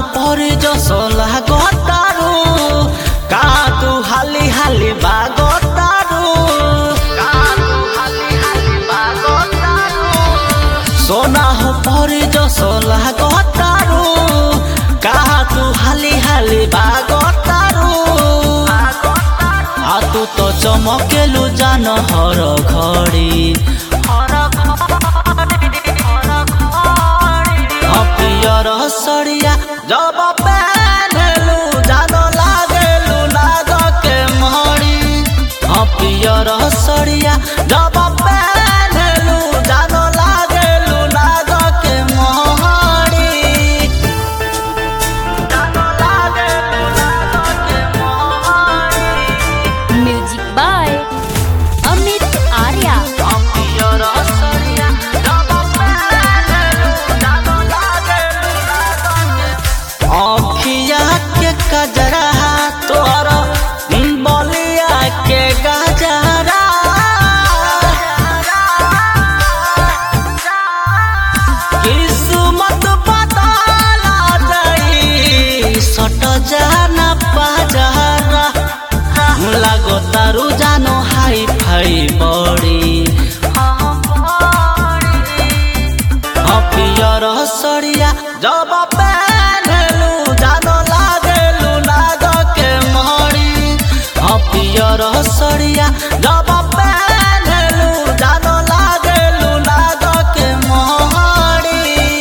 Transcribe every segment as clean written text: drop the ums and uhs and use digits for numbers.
परे जसला गतारू का तू हाली हाली बागतारू सोना हो परे जसला गतारू का तू हाली हाली बागतारू आ तू तो चमकेलु जान हर घड़ी पियर सड़िया जब पहनलू जान लागेलू नाग के महरी पियर सड़िया जब पहनलू जान लागेलू नाग के महरी म्यूजिक बाय अमित आर्या। अखिया के कजरा तोर बलिया के गजरा किस्मत बदला जाई सट जाना पाजरा लागो तारू जानो हाई फाई बड़ी पियर सड़िया जब पहनलू जानो लागेलू नाग के महरी पियर सड़िया जब पहनलू जानो लागेलू नाग के महरी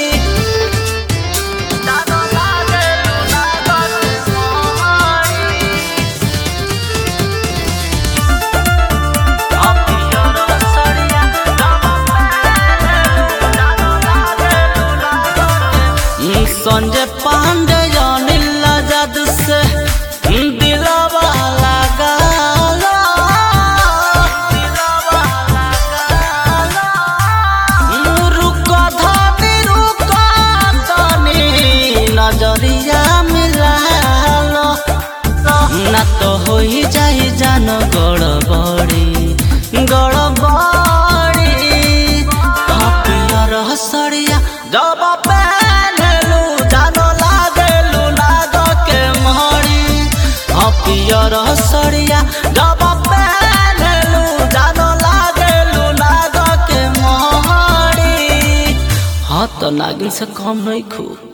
संजय पांडे अनिल आजाद से दिलवा लगाला रुका धनी रुका तनी नजरिया मिलालो ना तो होई जाई जान गड़बड़ी पियर सड़िया जब पहनलू जानो लागेलू नाग के महरी पियर सड़िया जब पहनलू जानो लागेलू नाग के महरी तो नागिन से कम नहीं खू।